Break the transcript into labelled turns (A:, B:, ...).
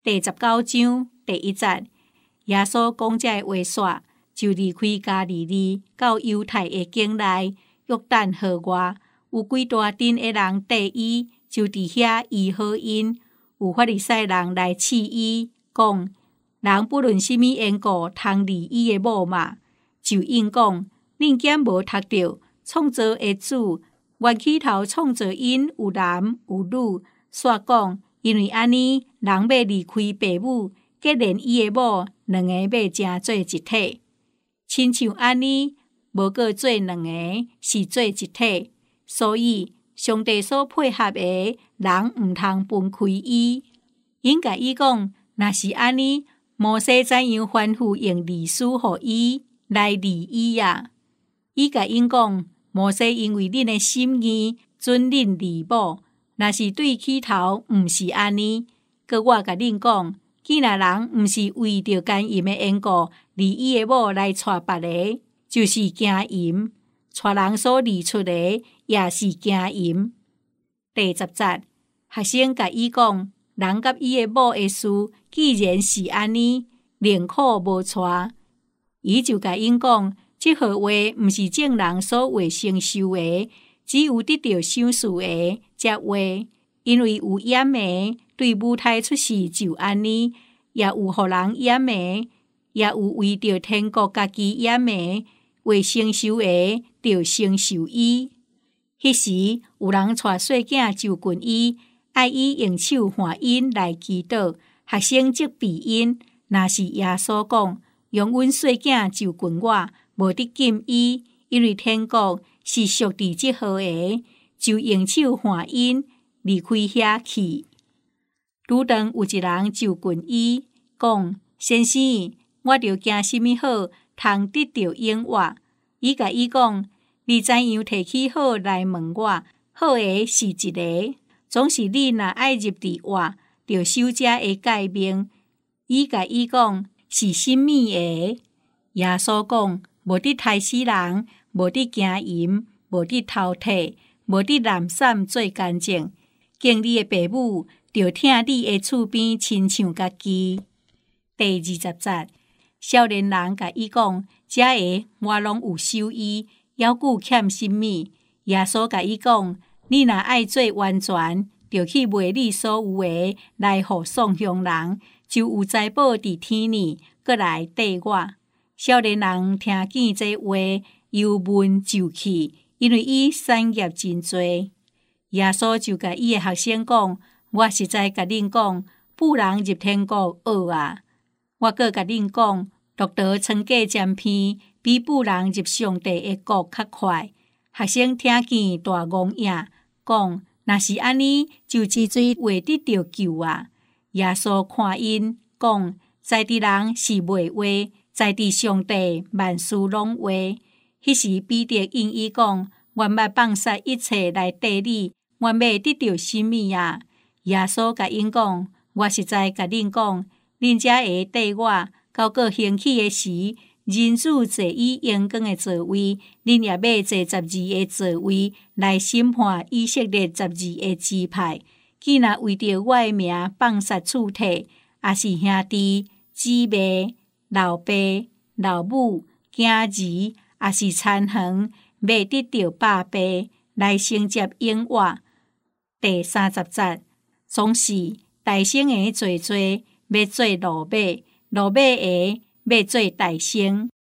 A: 第19章第1節，耶穌講這話煞，就離開加利利，到猶太的境內，約旦河外，有幾大陣的人硩伊，就佇遐醫好因。有法利賽人來試伊，講人不論什麼緣故通離伊的某嘛，就應講恁囝無讀到創造的主，原起頭創造因有男有女，煞講因為安尼人要離開父母，結連伊的某，兩個要成做一體。親像安尼，無過做兩個，是做一體。所以上帝所配合的，人毋通分開伊。因甲伊講，若是安尼，摩西怎樣吩咐用律師互伊來離伊呀？伊甲因講，摩西因為恁的心意，准恁離某。若是對起頭毋是安尼，閣我甲恁講，既然人毋是為着奸淫的緣故，離伊的某來娶別個，就是姦淫；娶人所離出的，也是姦淫。第10節，學生甲伊講，人甲伊的某的事，既然是安尼，寧可無娶。伊就甲因講，這號話毋是正人所話成就的，只有得到賞賜的才話，因為有掩的，對母胎出世就安尼，也有互人掩的，也有為着天國家己掩的，為成就的，就成就伊。迄時有人帶細囝就近伊，愛伊用手喚因來祈禱，學生則避因。若是耶穌講，用阮細囝就近我，無得禁伊，因為天國是屬佇即號的，就用手喚因離開遐去。拄當有一人就近伊，講：先生，我着行什麼好，通得到永活？伊甲伊講：你怎樣提起好來問我？好的是一個，總是你若愛入佇活，着守這個誡命。伊甲伊講：是甚物個？耶穌講：無得殺死人，無得姦淫，無得偷竊，無得濫散做奸證。敬你的父母，着疼你的厝邊親像家己。第20節，少年人甲伊講：這個我攏有守伊，猶佫欠什麼？耶穌甲伊講：你若愛做完全，着去賣你所有的，來互送鄉人，就有財寶佇天裡，閣來硩我。少年人聽見這話，由門就去，因為伊產業真多。耶穌就甲伊的學生講：我實在甲恁講，婦人入天國學啊！我閣甲恁講，駱駝穿過尖鼻，比婦人入上帝的國較快。學生聽見大戇影，講：若是安尼，就之水話得到救啊！耶穌看因，講：在地人是賣話，在地上帝萬事攏話。迄時彼得應伊講：阮捌放下一切來硩你，阮要得到什麼啊？耶穌甲因講：我實在甲恁講，恁才會硩我，到閣興起的時，人子坐以陽光的座位，恁也要坐12個座位來審判以色列12個支派。既若為着我的名放殺厝體，也是兄弟、姊妹、老爸、老母、囝兒，也是殘垣，要得到百倍，來承接永活。第30節，總是大先的做，要做路尾，路尾的要做大先。